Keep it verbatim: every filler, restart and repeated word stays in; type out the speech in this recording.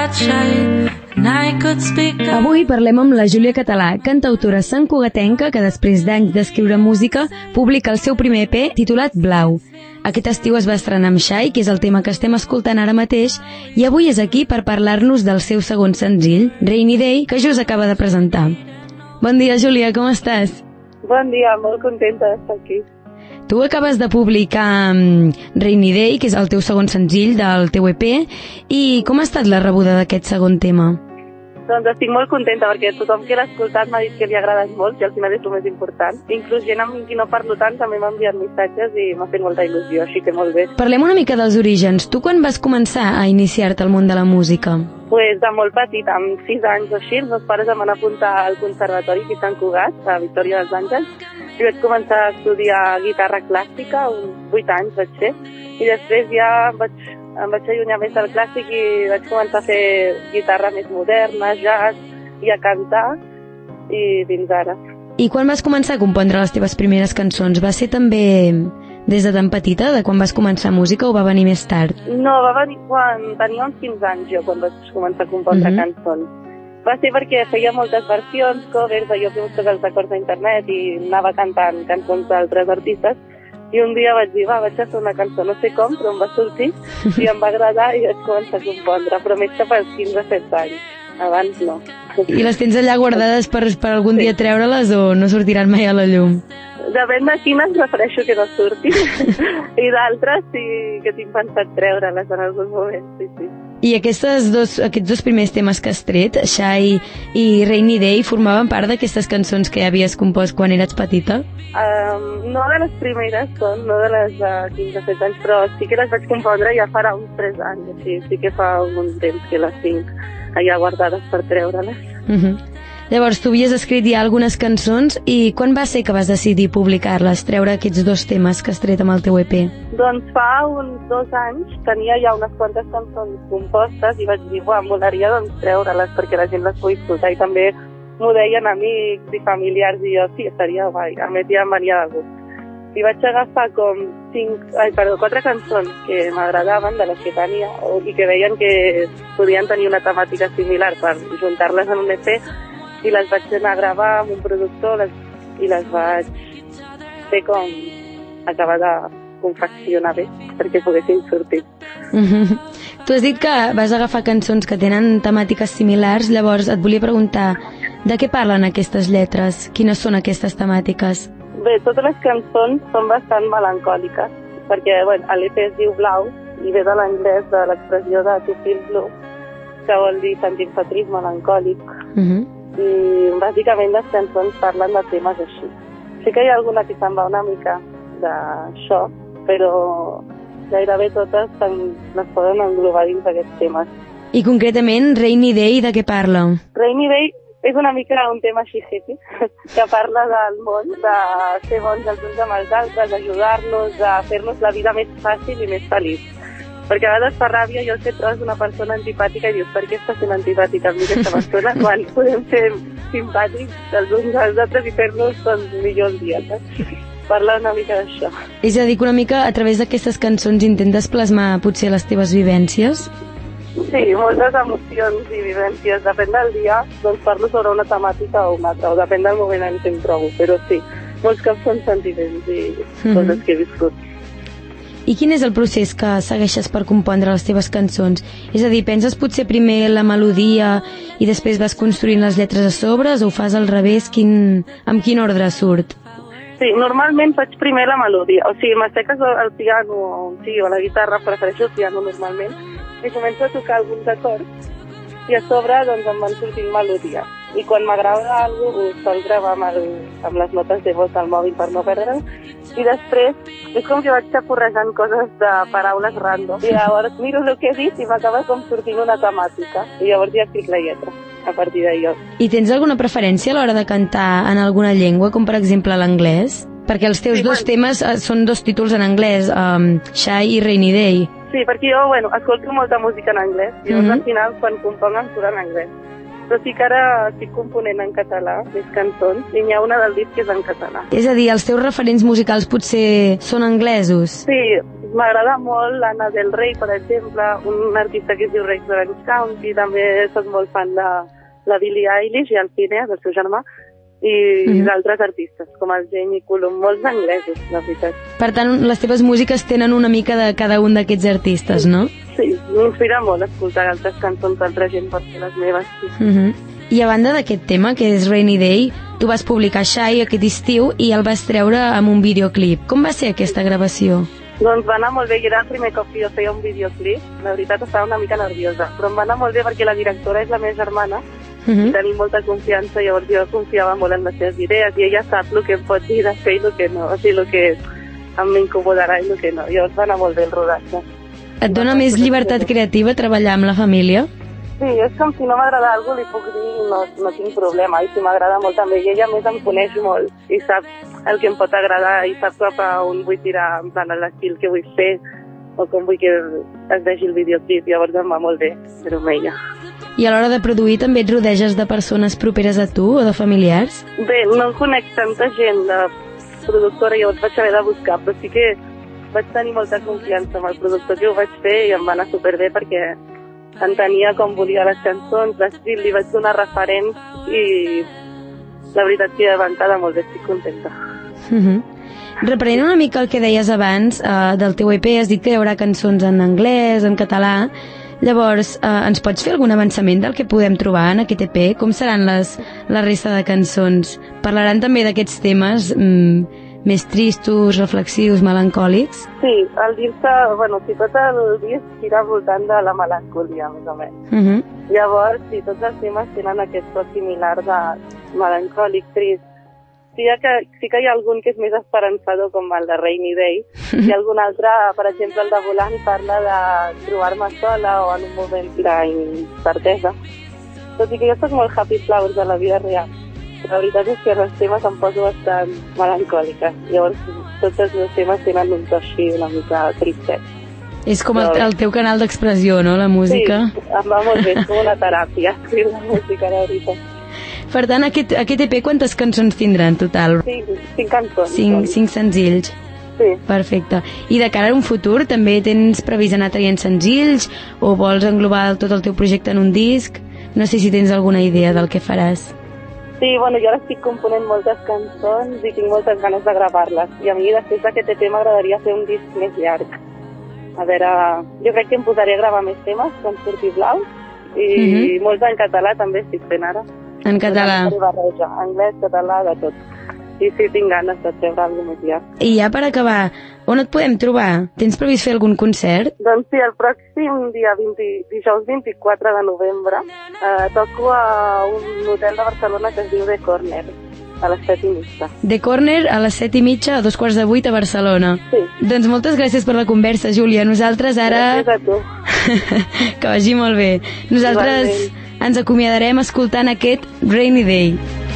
Avui parlem amb la Júlia Català, cantautora santcugatenca que després d'anys d'escriure música publica el seu primer E P titulat Blau. Aquest estiu es va estrenar amb Xai, que és el tema que estem escoltant ara mateix, i avui és aquí per parlar-nos del seu segon senzill, Rainy Day, que just acaba de presentar. Bon dia, Júlia, com estàs? Bon dia, molt contenta d'estar aquí. Tu acabes de publicar um, Rainy Day, que és el teu segon senzill del teu E P, i com ha estat la rebuda d'aquest segon tema? Doncs estic molt contenta perquè tothom que l'ha escoltat m'ha dit que li ha agradat molt i al final és el més important. Inclús gent amb qui no parlo tant també m'ha enviat missatges i m'ha fet molta il·lusió, així que molt bé. Parlem una mica dels orígens. Tu quan vas començar a iniciar-te al món de la música? Pues de molt petit, amb sis anys o així, els meus pares em van apuntar al conservatori aquí a Sant Cugat, a Victòria dels Àngels, i vaig començar a estudiar guitarra clàssica, uns vuit anys vaig ser, i després ja vaig, em vaig allunyar més del clàssic i vaig començar a fer guitarra més moderna, jazz, i a cantar, i fins ara. I quan vas començar a compondre les teves primeres cançons? Va ser també des de tan petita, de quan vas començar música, o va venir més tard? No, va venir quan tenia uns quinze anys jo, quan vaig començar a compondre uh-huh. cançons. Va ser perquè feia moltes versions, covers, jo que busques els acords d'internet i anava cantant cançons d'altres artistes, i un dia vaig dir, va, vaig a fer una cançó, no sé com, però em va sortir i em va agradar i vaig començar a compondre, però més cap als quinze a setze anys, abans no. I les tens allà guardades per, per algun sí. dia treure-les o no sortiran mai a la llum? Depèn de quines prefereixo que no surtin i d'altres sí que tinc pensat treure-les en algun moment, sí, sí. I aquestes dos, aquests dos primers temes que has tret, Xai i Rainy Day, formaven part d'aquestes cançons que havies compost quan eres petita? Um, no de les primeres, són, no de les de quinze a setze anys, però sí que les vaig compondre ja farà uns tres anys, així, sí que fa un temps que les tinc allà guardades per treure-les. Uh-huh. Llavors, tu havies escrit ja algunes cançons i quan va ser que vas decidir publicar-les, treure aquests dos temes que has tret amb el teu E P? Doncs fa uns dos anys tenia ja unes quantes cançons compostes i vaig dir, buah, em molaria doncs treure-les perquè la gent les pugui escoltar i també m'ho deien amics i familiars i jo, sí, estaria guai, a més ja em venia de gust. I vaig agafar com cinc, ai, perdó, quatre cançons que m'agradaven de les que tenia i que veien que podien tenir una temàtica similar per juntar-les en un E P i les vaig anar a gravar amb un productor les, i les vaig fer com acabar de confeccionar bé perquè poguessin sortir. Mm-hmm. Tu has dit que vas agafar cançons que tenen temàtiques similars, llavors et volia preguntar de què parlen aquestes lletres? Quines són aquestes temàtiques? Bé, totes les cançons són bastant melancòliques perquè bueno, l'E P es diu Blau i ve de l'anglès de l'expressió de to feel blue, que vol dir sentir-se trist, melancòlic. Mm-hmm. I bàsicament les cançons parlen de temes així. Sí que hi ha alguna que se'n va una mica d'això, però gairebé totes les poden englobar dins d'aquests temes. I concretament, Rainy Day, de què parla? Rainy Day és una mica un tema així hippie, que parla del món, de ser bons els uns amb els altres, d'ajudar-nos, de fer-nos la vida més fàcil i més feliç. Perquè a vegades fa ràbia i el que trobes una persona antipàtica i dius, per què està sent antipàtica amb aquesta persona quan podem ser simpàtics els uns als altres i fer-nos doncs, millor el dia, saps? Parla una mica d'això. És a dir, que una mica a través d'aquestes cançons intentes plasmar potser les teves vivències? Sí, moltes emocions i vivències. Depèn del dia, doncs parlo sobre una temàtica o una altra, o depèn del moment en què em trobo, però sí, molts cops són sentiments i coses mm-hmm. que he viscut. I quin és el procés que segueixes per compondre les teves cançons? És a dir, penses potser primer la melodia i després vas construint les lletres a sobre o ho fas al revés? Quin... Amb quin ordre surt? Sí, normalment faig primer la melodia. O sigui, m'asseques el piano o, sí, o la guitarra, prefereixo el piano normalment, i començo a tocar alguns acords i a sobre doncs, em van sortint melodia. I quan m'agrada alguna cosa ho sol gravar amb, el, amb les notes de vot al mòbil per no perdre'l. I després és com que vaig xapurrejant coses de paraules random. I llavors miro el que he dit i m'acaba com sortint una temàtica. I llavors ja escric la lletra a partir d'allò. I tens alguna preferència a l'hora de cantar en alguna llengua, com per exemple l'anglès? Perquè els teus sí, dos bueno. temes són dos títols en anglès, um, Xai i Rainy Day. Sí, perquè jo, bueno, escolto molta música en anglès. I mm-hmm. al final, quan componc, em surt en anglès. però sí que ara estic component en català, més cançons, i n'hi ha una del disc que és en català. És a dir, els teus referents musicals potser són anglesos? Sí, m'agrada molt l'Anna del Rey, per exemple, un artista que es diu Rex Orange County, també soc molt fan de la Billie Eilish i el Phineas, el seu germà, i mm-hmm. d'altres artistes, com el Jamie Cullum, molts anglesos, la veritat. Per tant, les teves músiques tenen una mica de cada un d'aquests artistes, sí. no? Sí, m'inspira molt escoltar altres cançons d'altra gent per fer les meves. Sí. Mm-hmm. I a banda d'aquest tema, que és Rainy Day, tu vas publicar Shy aquest estiu i el vas treure amb un videoclip. Com va ser aquesta gravació? Doncs va anar molt bé, i era el primer cop que jo feia un videoclip. La veritat estava una mica nerviosa, però em va anar molt bé perquè la directora és la meva germana, uh-huh. i tenim molta confiança, llavors jo confiava molt en les seves idees i ella sap el que em pot dir de fer i el que no, o sigui, el que em incomodarà i el que no. Llavors va anar molt bé el rodatge. Et dona més llibertat creativa treballar amb la família? Sí, és com si no m'agrada alguna cosa li puc dir i no, no tinc problema, i si m'agrada molt també, i ella més em coneix molt i sap el que em pot agradar i sap cap a on vull tirar, en plan l'estil que vull fer o com vull que es vegi el videoclip, llavors em va molt bé fer-ho amb ella. I a l'hora de produir també et rodeges de persones properes a tu o de familiars? Bé, no conec tanta gent de productora, llavors vaig haver de buscar, però sí que vaig tenir molta confiança amb el productor que ho vaig fer i em va anar superbé perquè entenia com volia les cançons, l'estil, li vaig donar referents i la veritat que va quedar molt bé, estic contenta. Uh-huh. Reprenent una mica el que deies abans uh, del teu E P, has dit que hi haurà cançons en anglès, en català. Llavors, uh, ens pots fer algun avançament del que podem trobar en aquest E P? Com seran les, la resta de cançons? Parlaran també d'aquests temes mm, més tristos, reflexius, melancòlics? Sí, el disc, bueno, si tot el disc gira voltant de la melancolia, més o menys. Uh-huh. Llavors, si tots els temes tenen aquest to similar de melancòlic, trist, sí que, sí que hi ha algun que és més esperançador, com el de Rainy Day, i algun altre, per exemple, el de Volant, parla de trobar-me sola o en un moment d'incertesa. Tot i que jo soc molt happy flowers de la vida real. La veritat és que els temes em poso bastant melancòlica. Llavors, tots els meus temes tenen un to així una mica tristet. És com el, el teu canal d'expressió, no?, la música? Sí, em va molt bé, és com una teràpia, escriure la música, la veritat. Per tant, aquest, aquest E P quantes cançons tindrà en total? Sí, cinc cançons. Cinc, cinc senzills. Sí. Perfecte. I de cara a un futur, també tens previst anar traient senzills o vols englobar tot el teu projecte en un disc? No sé si tens alguna idea del que faràs. Sí, bueno, jo ara estic component moltes cançons i tinc moltes ganes de gravar-les. I a mi, després d'aquest E P, m'agradaria fer un disc més llarg. A veure, jo crec que em posaré a gravar més temes, quan surti Blau, i uh-huh. molts en català també estic fent ara. En català? Barreja, anglès, català, de tot. I sí, tinc ganes de treure alguna més llarg. I ja per acabar, on et podem trobar? Tens previst fer algun concert? Doncs sí, el pròxim dia vint, dijous vint-i-quatre de novembre eh, toco a un hotel de Barcelona que es diu The Corner, a les set i mitja. The Corner a les set i mitja, a dos quarts de vuit a Barcelona. Sí. Doncs moltes gràcies per la conversa, Júlia. Nosaltres ara... Gràcies a tu. Que vagi molt bé. Nosaltres Igualment. Ens acomiadarem escoltant aquest Rainy Day.